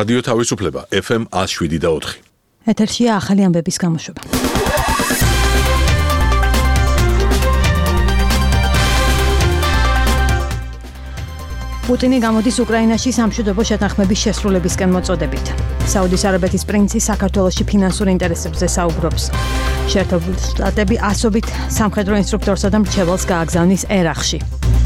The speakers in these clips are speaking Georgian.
რადიო თავისუფლება FM 107.4. ეთერშია ახალი ამბების გამოშვება. პუტინი გამოდის უკრაინაში სამშვიდობო შეთანხმების შესრულებისკენ მოწოდებით. საუდის არაბეთის პრინცი საქართველოში ფინანსურ ინტერესებზე საუბრობს. შეერთებული შტატები ასობით სამხედრო ინსტრუქტორსა და მრჩეველს გააგზავნის ერაყში.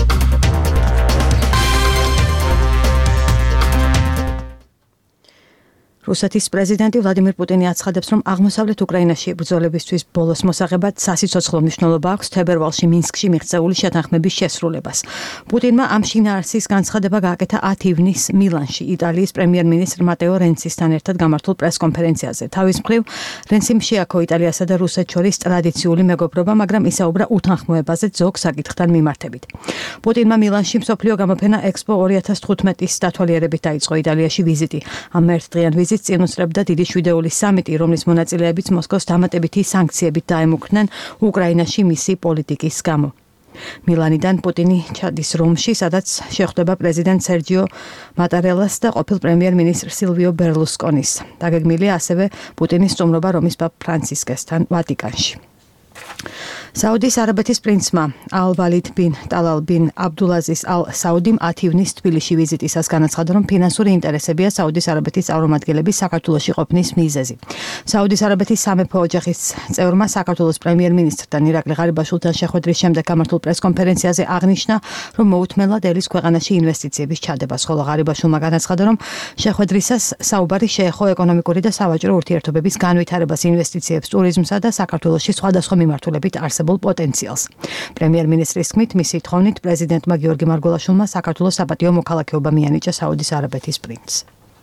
რუსეთის პრეზიდენტი ვლადიმირ პუტინი აცხადებს, რომ აღმოსავლეთ უკრაინაში ბრძოლებისთვის ბოლოს მოსაღებად სასიცოცხლო მნიშვნელობა აქვს თებერვალში მინსკში მიღწეული შეთანხმების შესრულებას. პუტინმა ამ შინაარსის განცხადება გააკეთა 10 ივნისს მილანში, იტალიის პრემიერ-მინისტრ მატეო რენცისთან ერთად გამართულ პრეს-კონფერენციაზე. თავის მხრივ, რენციმ შეაქო იტალიასა და რუსეთს შორის ტრადიციული მეგობრობა, მაგრამ ისაუბრა უთანხმოებაზე ზოგ საკითხთან მიმართებით. პუტინმა მილანში მსოფლიო გამოფენა ექსპო 2015-ის დათვალიერებით დაიწყო იტალიაში ვიზიტი. ამ ერთდღიან ვიზიტს წინ უსწრებდა დიდი შვიდეულის სამიტი, რომლის მონაწილეებიც მოსკოვს დამატებითი სანქციებით დაემუქრნენ უკრაინაში მისი პოლიტიკის გამო. მილანიდან პუტინი ჩადის რომში, სადაც შეხვდება პრეზიდენტ სერჯიო მატარელას და ყოფილ პრემიერ-მინისტრ სილვიო ბერლუსკონის. დაგეგმილია ასევე პუტინის სტუმრობა რომის პაპ ფრანცისკესთან ვატიკანში. საუდის არაბეთის პრინცმა ალ-ვალიდ ბინ ტალალ ბინ აბდულაზიზ ალ-საუდიმ 10 ივნისს თბილისში ვიზიტისას განაცხადა, რომ ფინანსური ინტერესებია საუდის არაბეთის წარმომადგენლების საქართველოში ყოფნის მიზეზი. საუდის არაბეთის სამეფო ოჯახის წევრმა საქართველოს პრემიერ-მინისტრთან ირაკლი ღარიბაშვილთან შეხვედრის შემდეგ გამართულ პრეს-კონფერენციაზე აღნიშნა, რომ მოუთმენლად ელის ქვეყანაში ინვესტიციების ჩადებას, ხოლო ღარიბაშვილმა განაცხადა, რომ შეხვედრისას საუბარი შეეხო ეკონომიკური და სავაჭრო ურთიერთობების განვითარებას, ინვესტიციებს, ტურიზმსა და საქართველოში სხვადასხვა მიმართულებით არსებულ პოტენციალს. პრემიერ-მინისტრის თქმით, მისი თხოვნით პრეზიდენტმა გიორგი მარგველაშვილმა საქართველოს საპატიო მოქალაქეობა მიანიჭა საუდის არაბეთის პრინცს.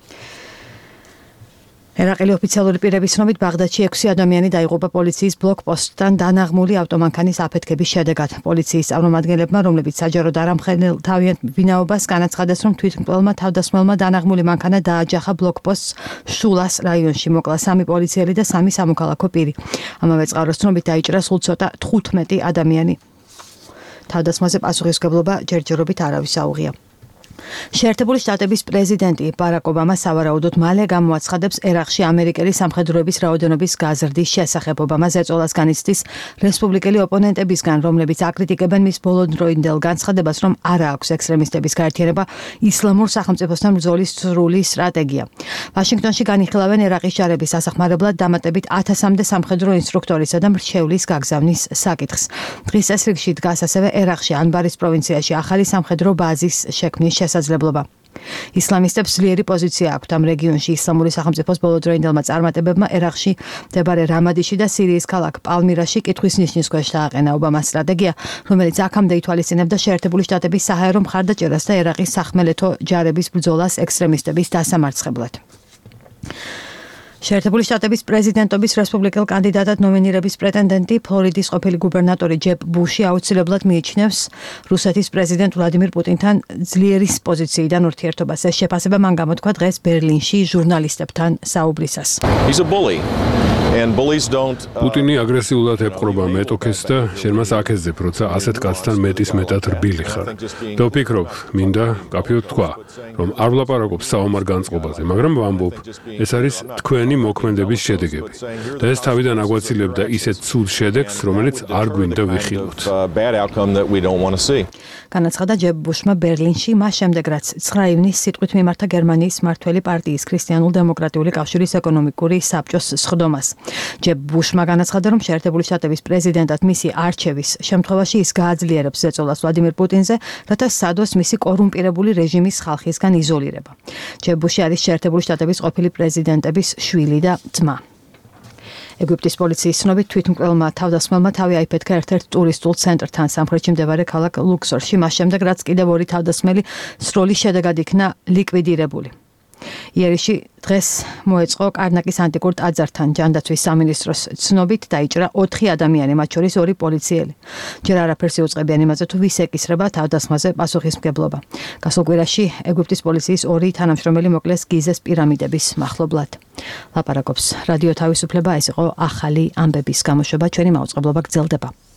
ერაყელი ოფიციალური პირების ცნობით, ბაღდადში 6 ადამიანი დაიღუპა პოლიციის ბლოკპოსტთან დანაღმული ავტომანქანის აფეთქების შედეგად. პოლიციის წარმომადგენლებმა, რომლებიც საჯაროდ არ ამხელთავიანთ ვინაობას, განაცხადეს, რომ თვითმკვლელმა თავდასხმელმა დანაღმული მანქანა დააჯახა ბლოკპოსტს შულას რაიონში. მოკლა 3 პოლიციელი და 3 სამოქალაქო პირი. ამავე წყაროს ცნობით დაიჭრა სულ ცოტა 15 ადამიანი. თავდასხმაზე პასუხისმგებლობა ჯერჯერობით არავის აუღია. შეერთებული შტატების პრეზიდენტი ბარაკ ობამა სავარაუდოდ მალე გამოაცხადებს ერაყში ამერიკელი სამხედროების რაოდენობის გაზრდის შესახებ. ობამა ზეწოლას განიცდის რესპუბლიკელი ოპონენტებისგან, რომლებიც აკრიტიკებენ მის ბოლოდროინდელ განცხადებას, რომ არა აქვს ექსტრემისტების გაერთიანება ისლამურ სახელმწიფოსთან ბრძოლის სრული სტრატეგია. ვაშინგტონში განიხილავენ ერაყის ჯარების სასახმარებლად დამატებით 1000-მდე სამხედრო ინსტრუქტორისა და მრჩევლის გაგზავნის საკითხს. დღის წესრიგში დგას ასევე ერაყში ანბარის პროვინციაში ახალი სამხედრო ბაზის შექმნის შესაძლებლობა. ისლამისტებს ძლიერი პოზიცია აქვთ ამ რეგიონში. ისლამური სახელმწიფოს ბოლოდროინდელმა წარმატებებმა ერაყში მდებარე რამადიში და სირიის ქალაქ პალმირაში კითხვის ნიშნის ქვეშ დააყენა. ობამას სტრატეგია, რომელიც აქამდე ითვალისწინებდა შეერთებული შტატების საჰაერო მხარდაჭერას და ერაყის სახმელეთო ჯარების ბრძოლას ექსტრემისტების დასამარცხებლად. შეერთებული შტატების პრეზიდენტობის რესპუბლიკელ კანდიდატად ნომინირების პრეტენდენტი, ფლორიდის ყოფილი გუბერნატორი ჯებ ბუში აუცილებლად მიიჩნევს რუსეთის პრეზიდენტ ვლადიმირ პუტინთან ძლიერი პოზიციიდან ურთიერთობას. ეს შეფასება მან გამოთქვა დღეს ბერლინში ჟურნალისტებთან საუბრისას. პუტინი აგრესიულად եպყრობა მეტოქეს და შენ მას აკეცდებ, როცა ასეთ კაცთან მეტად რბილი ხარ. და ვფიქრობ, მინდა კაფეოდ თქვა, რომ არ ვლაპარაკობ საომარ განწყობაზე, მაგრამ ვამბობ, ეს არის თქვენი მოქმედების შედეგები. და ეს თავიდან აგვაცილებდა ისეთ ცუდ შედეგს, რომელიც არ გვინდა ვიხილოთ. განაცხადა ჯებ ბუშმა ბერლინში, მას შემდეგ რაც 9 ივნისს სიტყვით მიმართა გერმანიის მმართველი პარტიის ქრისტიანულ-დემოკრატიული კავშირის ეკონომიკური საბჭოს სხდომას. ჯებ ბუშმა განაცხადა, რომ შეერთებული შტატების პრეზიდენტად მისი არჩევის შემთხვევაში ის გააძლიერებს ზეწოლას ვლადიმირ პუტინზე, რათა სადოს მისი კორუმპირებული რეჟიმის ხალხისგან იზოლირება. ჯებ ბუში არის შეერთებული შტატების ყოფილი პრეზიდენტების შვილი და ძმა. ეგვიპტის პოლიციის ცნობით, თვითმკვლელმა თავდასხმელმა თავი აიფეთქა ერთ-ერთ ტურისტულ ცენტრთან სამხრეთში მდებარე ქალაქ ლუქსორში, მას შემდეგ რაც კიდევ 2 თავდასხმელი სროლის შედეგად იქნა ლიკვიდირებული. იერიში დღეს მოეწყო კარნაკის ანტიკურ ტაძართან. ჯანდაცვის სამინისტროს ცნობით დაიჭრა 4 ადამიანი, მათ შორის 2 პოლიციელი. ჯერ არაფერს იუწყებიან იმაზე, თუ ვის ეკისრება თავდასხმაზე პასუხისმგებლობა. გასულ კვირაში ეგვიპტის პოლიციის 2 თანამშრომელი მოკლეს გიზეს პირამიდების მახლობლად. ლაპარაკობს რადიო თავისუფლება, ეს იყო ახალი ამბების გამოშვება, ჩვენი მაუწყებლობა გრძელდება.